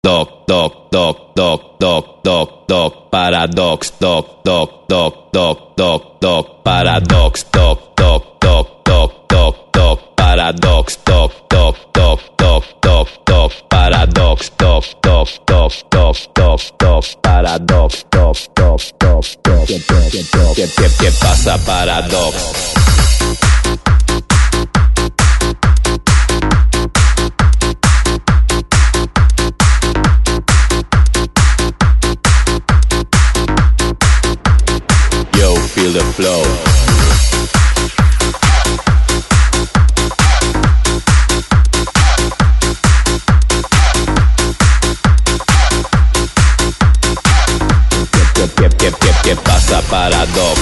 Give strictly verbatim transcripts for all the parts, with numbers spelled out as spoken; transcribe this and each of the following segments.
doc, doc, doc, doc, doc, doc, doc, paradox, doc, doc, doc, doc, doc, doc, paradox, doc, doc, doc, doc, doc, doc, paradox, doc, doc, doc, doc, doc, doc, paradox, doc, doc, doc, doc, doc, doc, paradox, doc, doc, doc, doc, ¿qué, qué, qué pasa, paradox? Feel the flow. ¿Qué, qué, qué, qué, qué pasa, paradox?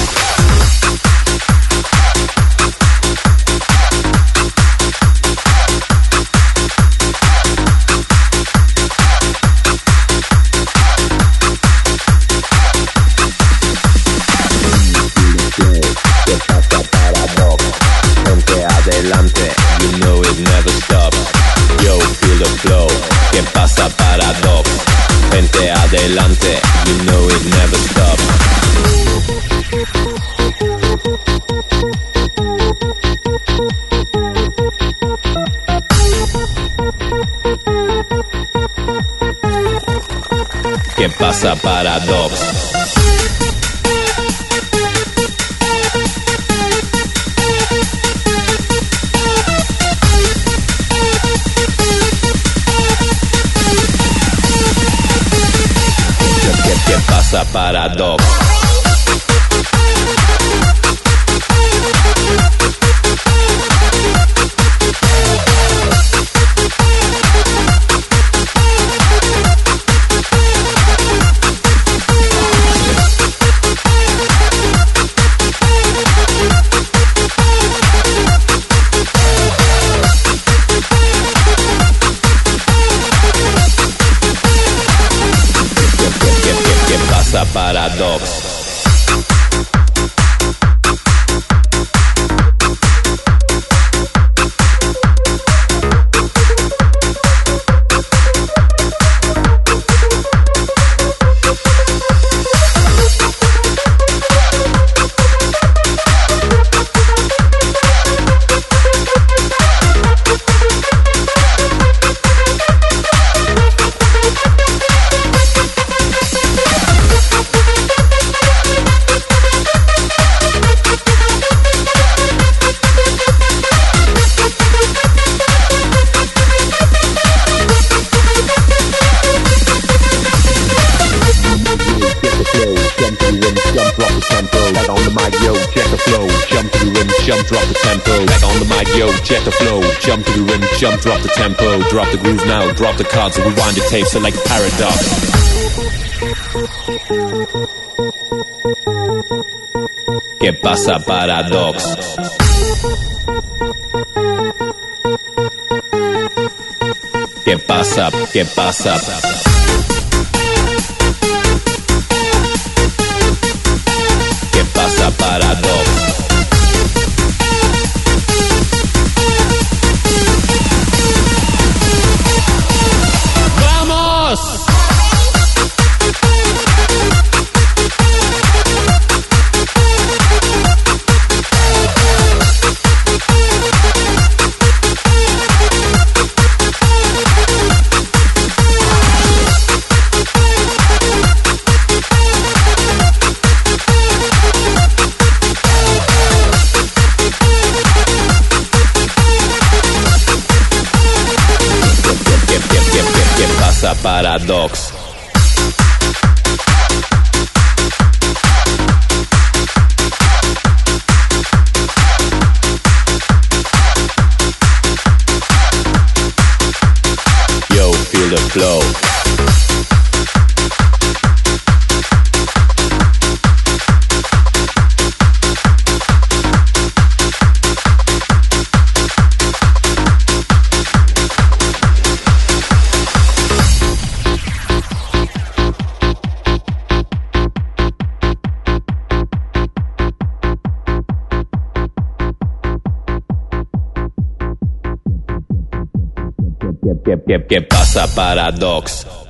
¿Qué pasa, paradox? Gente adelante, you know it never stops. ¿Qué pasa, paradox? ¿Qué pasa, paradox? Paradox. Jump, drop the tempo, back on the mic, yo, check the flow. Jump to the rim, jump, drop the tempo. Drop the groove now, drop the cards, and rewind the tape, so like a paradox. ¿Qué pasa, paradox? ¿Qué pasa? ¿Qué pasa? ¿Qué pasa, paradox? Paradox. Yo, feel the flow. ¿Qué, qué, qué pasa, paradox?